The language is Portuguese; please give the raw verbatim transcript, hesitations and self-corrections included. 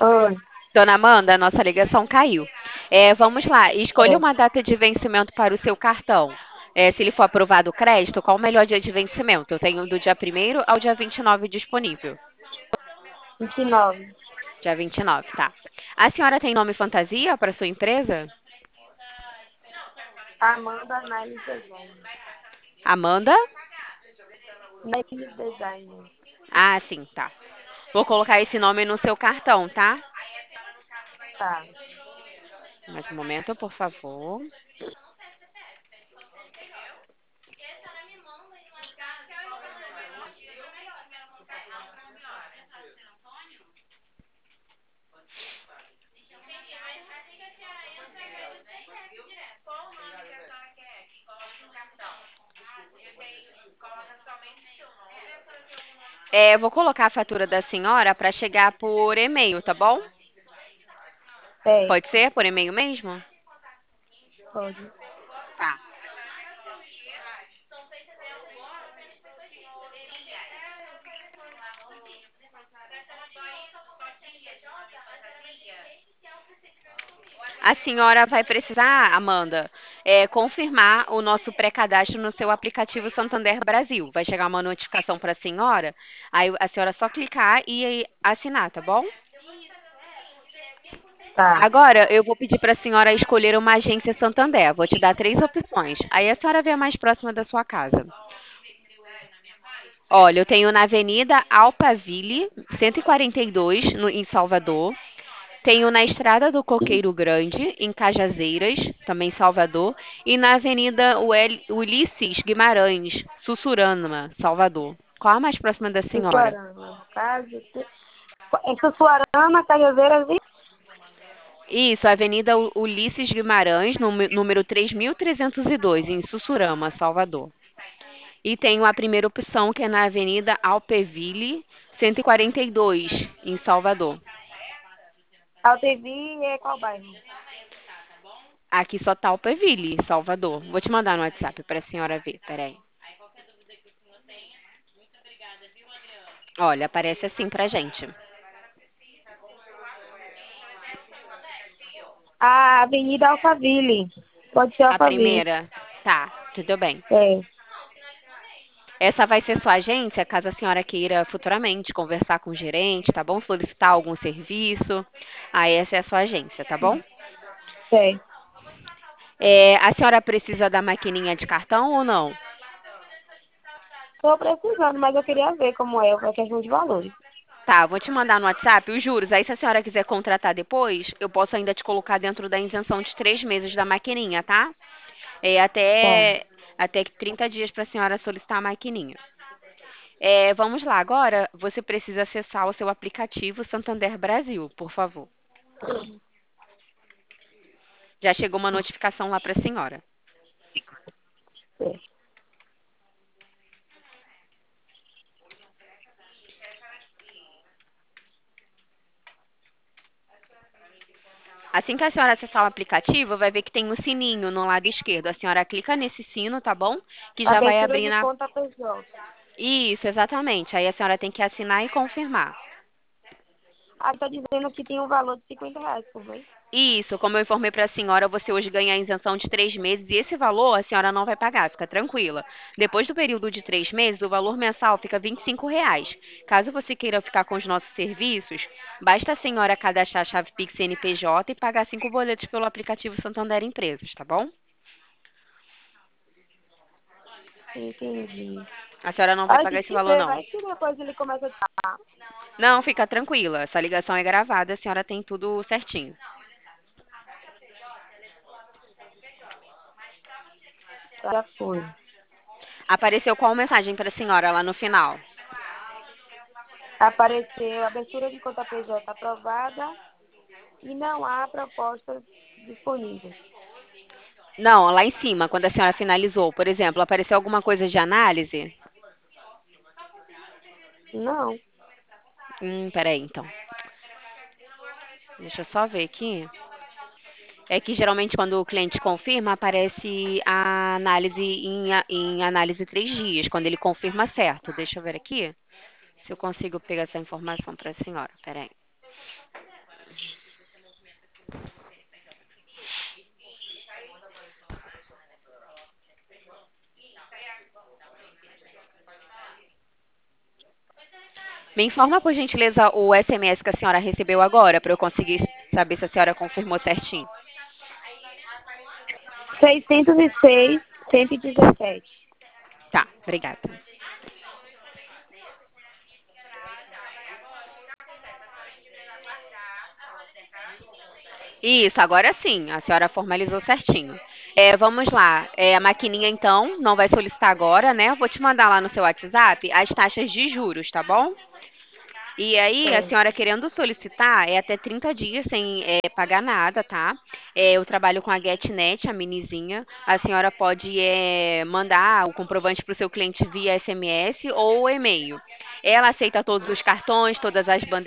Oi. Dona Amanda, nossa ligação caiu. É, vamos lá, escolha É. uma data de vencimento para o seu cartão. É, se ele for aprovado o crédito, qual o melhor dia de vencimento? Eu tenho do dia primeiro ao dia vinte e nove disponível. vinte e nove. Dia vinte e nove, tá. A senhora tem nome fantasia para sua empresa? Amanda Niles Design. Amanda? Niles Design. Ah, sim, tá. Vou colocar esse nome no seu cartão, tá? Tá. Mais um momento, por favor. É, vou colocar a fatura da senhora para chegar por e-mail, tá bom? É. Pode ser por e-mail mesmo? Pode. Tá. A senhora vai precisar, Amanda, é, confirmar o nosso pré-cadastro no seu aplicativo Santander Brasil. Vai chegar uma notificação para a senhora, aí a senhora só clicar e assinar, tá bom? Tá. Agora, eu vou pedir para a senhora escolher uma agência Santander. Vou te dar três opções. Aí a senhora vê a mais próxima da sua casa. Olha, eu tenho na Avenida Alphaville, cento e quarenta e dois, no, em Salvador. Tenho na Estrada do Coqueiro Grande, em Cajazeiras, também em Salvador. E na Avenida Uel- Ulisses Guimarães, Sussurama, Salvador. Qual a mais próxima da senhora? Sussuarana. No caso, te- é Sussuarana, Cajazeiras e... Isso, Avenida U- Ulisses Guimarães, número número três mil trezentos e dois, em Sussurama, Salvador. E tenho a primeira opção, que é na Avenida Alphaville, cento e quarenta e dois, em Salvador. Altevi é qual bairro? Aqui só tá Alphaville, Salvador. Vou te mandar no WhatsApp para a senhora ver. Peraí. Olha, aparece assim pra gente. A Avenida Alphaville. Pode ser A Alphaville. primeira, tá, tudo bem. É. Essa vai ser sua agência, caso a senhora queira futuramente conversar com o gerente, tá bom? Solicitar algum serviço. Aí essa é a sua agência, tá bom? É. É, a senhora precisa da maquininha de cartão ou não? Tô precisando, mas eu queria ver como é a questão de valores. Tá, vou te mandar no WhatsApp os juros. Aí, se a senhora quiser contratar depois, eu posso ainda te colocar dentro da isenção de três meses da maquininha, tá? É Tá. até, até trinta dias para a senhora solicitar a maquininha. É, vamos lá, agora você precisa acessar o seu aplicativo Santander Brasil, por favor. Já chegou uma notificação lá para a senhora. É. Assim que a senhora acessar o aplicativo, vai ver que tem um sininho no lado esquerdo. A senhora clica nesse sino, tá bom? Que já vai Abertura abrir de na. conta P J. Isso, exatamente. Aí a senhora tem que assinar e confirmar. Ah, tá dizendo que tem um valor de cinquenta reais por mês. Isso, como eu informei para a senhora, você hoje ganha a isenção de três meses e esse valor a senhora não vai pagar, fica tranquila. Depois do período de três meses, o valor mensal fica vinte e cinco reais. Caso você queira ficar com os nossos serviços, basta a senhora cadastrar a chave Pix C N P J e pagar cinco boletos pelo aplicativo Santander Empresas, tá bom? Entendi. A senhora não vai Aí pagar tem esse que valor, ver, não. vai que depois ele começa a Não, fica tranquila. Essa ligação é gravada, a senhora tem tudo certinho. já foi. Apareceu qual mensagem para a senhora lá no final? Apareceu abertura de conta P J aprovada e não há propostas disponíveis. Não, lá em cima, quando a senhora finalizou, por exemplo, apareceu alguma coisa de análise? Não. Hum, peraí, então. Deixa eu só ver aqui. É que geralmente quando o cliente confirma, aparece a análise em, a- em análise três dias, quando ele confirma certo. Deixa eu ver aqui se eu consigo pegar essa informação para a senhora. Peraí. Me informa, por gentileza, o S M S que a senhora recebeu agora, para eu conseguir saber se a senhora confirmou certinho. seiscentos e seis, cento e dezessete. Tá, obrigada. Isso, agora sim, a senhora formalizou certinho. É, vamos lá, é, a maquininha então não vai solicitar agora, né? Eu vou te mandar lá no seu WhatsApp as taxas de juros, tá bom? E aí, a É. senhora querendo solicitar, é até trinta dias sem é, pagar nada, tá? É, eu trabalho com a GetNet, a minizinha. A senhora pode é, mandar o comprovante para o seu cliente via S M S ou e-mail. Ela aceita todos os cartões, todas as bandeiras.